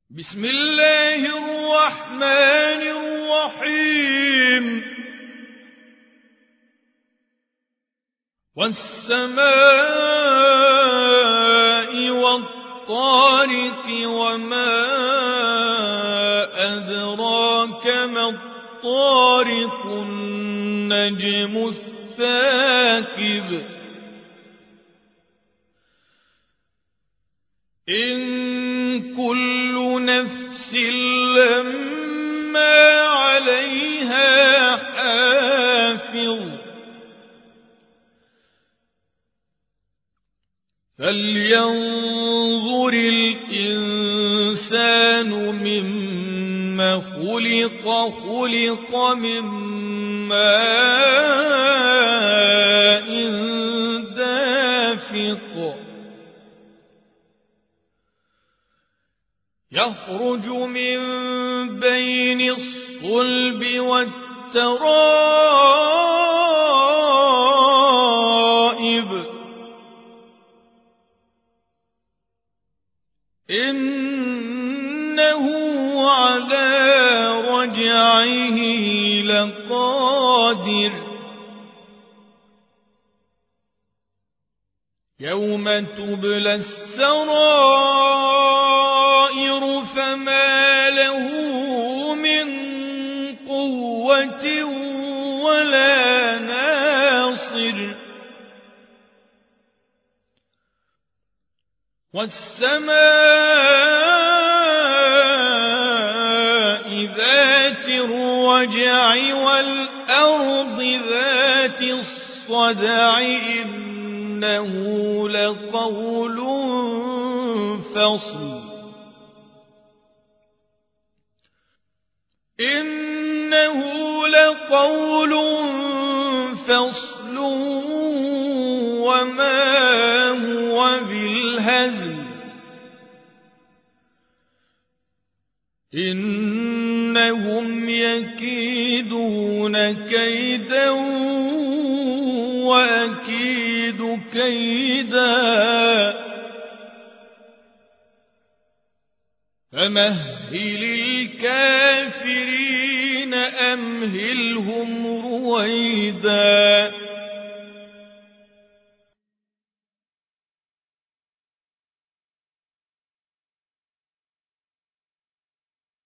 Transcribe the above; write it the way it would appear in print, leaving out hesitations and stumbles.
بسم الله الرحمن الرحيم والسماء والطارق وما أدراك ما الطارق النجم الثاقب إن كل نفس لما عليها حافظ فلينظر الإنسان مما خلق من ماء دافق يخرج من بين الصلب والترائب إنه على رجعه لقادر يوم تبلى السرائر فما له من قوة ولا ناصر والسماء ذات الرجع والأرض ذات الصدع إنه لقول فصل وما هو بالهزل إنهم يكيدون كيدا وأكيد كيدا فمهل الكافرين أمهلهم رويدا